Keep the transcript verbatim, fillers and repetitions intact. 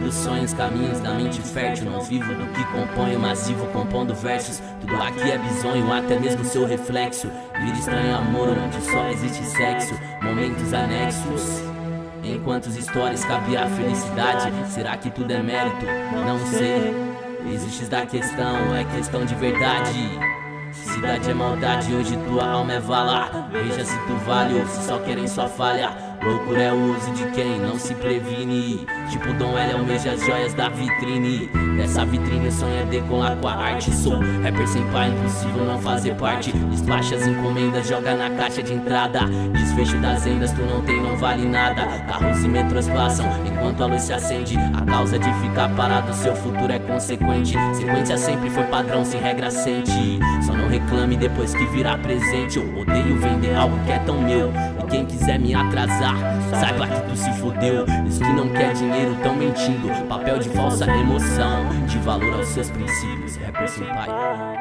Seguindo sonhos, caminhos da mente fértil. Não vivo do que componho, mas vivo compondo versos. Tudo aqui é bizonho, até mesmo seu reflexo. Vida estranho amor, onde só existe sexo. Momentos anexos. Em quantas histórias cabe a felicidade? Será que tudo é mérito? Não sei. Existe da questão, é questão de verdade. Cidade é maldade, hoje tua alma é vala. Veja se tu vale ou se só querem sua falha. Loucura é o uso de quem não se previne. Tipo Dom L almeja as joias da vitrine. Dessa vitrine o sonho é decolar com a arte. Sou rapper sem pai, impossível não fazer parte. Despacha as encomendas, joga na caixa de entrada. Desfecho das vendas, tu não tem, não vale nada. Carros e metrôs passam enquanto a luz se acende. A causa de ficar parado, seu futuro é consequente. Sequência sempre foi padrão, sem regra sente. Só não reclame depois que virar presente. Eu odeio vender algo que é tão meu. E quem quiser me atrasar, saiba que tu se fudeu. Isso que não quer dinheiro, tão mentindo. Papel de falsa emoção, de valor aos seus princípios. Rapper sem pai.